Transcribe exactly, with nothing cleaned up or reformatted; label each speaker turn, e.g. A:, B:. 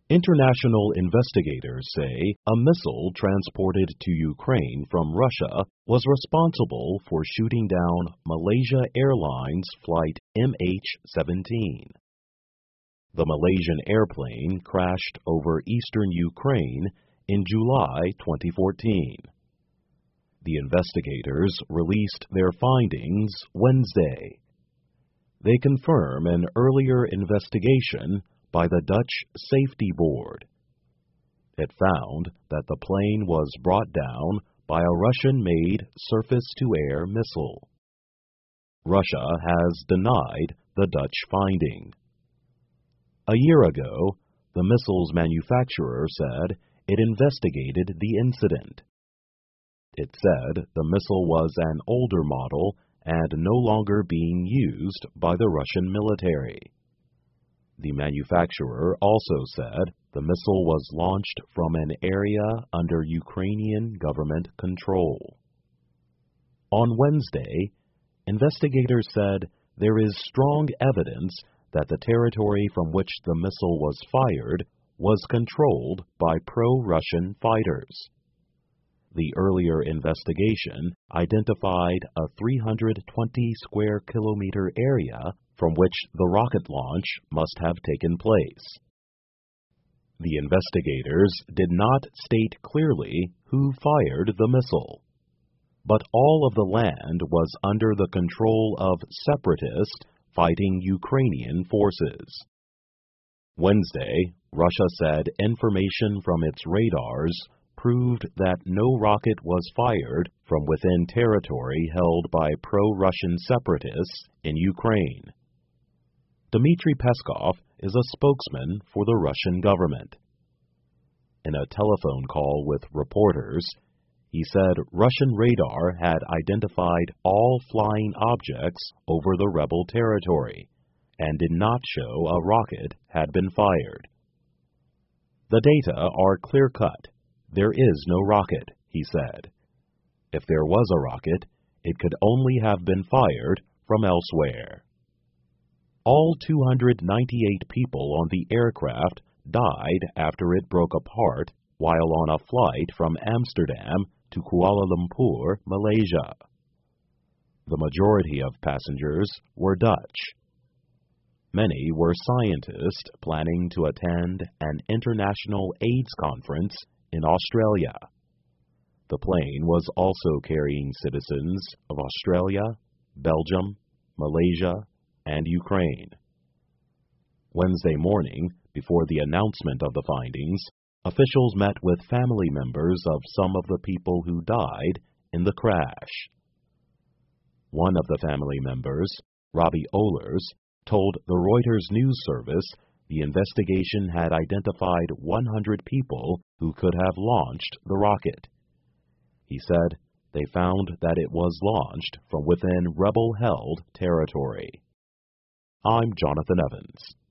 A: International investigators say a missile transported to Ukraine from Russia was responsible for shooting down Malaysia Airlines Flight M H seventeen. The Malaysian airplane crashed over eastern Ukraine in July twenty fourteen. The investigators released their findings Wednesday. They confirm an earlier investigation by the Dutch Safety Board. It found that the plane was brought down by a Russian-made surface-to-air missile. Russia has denied the Dutch finding. A year ago, the missile's manufacturer said it investigated the incident. It said the missile was an older model and no longer being used by the Russian military. The manufacturer also said the missile was launched from an area under Ukrainian government control. On Wednesday, investigators said there is strong evidence that the territory from which the missile was fired was controlled by pro-Russian fighters. The earlier investigation identified a three hundred twenty square kilometer area from which the rocket launch must have taken place. The investigators did not state clearly who fired the missile, but all of the land was under the control of separatists fighting Ukrainian forces. Wednesday, Russia said information from its radars proved that no rocket was fired from within territory held by pro-Russian separatists in Ukraine. Dmitry Peskov is a spokesman for the Russian government. In a telephone call with reporters, he said Russian radar had identified all flying objects over the rebel territory and did not show a rocket had been fired. The data are clear-cut. There is no rocket, he said. If there was a rocket, it could only have been fired from elsewhere. All two hundred ninety-eight people on the aircraft died after it broke apart while on a flight from Amsterdam to Kuala Lumpur, Malaysia. The majority of passengers were Dutch. Many were scientists planning to attend an international AIDS conference in Australia. The plane was also carrying citizens of Australia, Belgium, Malaysia, and Ukraine. Wednesday morning, before the announcement of the findings, officials met with family members of some of the people who died in the crash. One of the family members, Robbie Ohlers, told the Reuters news service the investigation had identified one hundred people who could have launched the rocket. He said they found that it was launched from within rebel-held territory. I'm Jonathan Evans.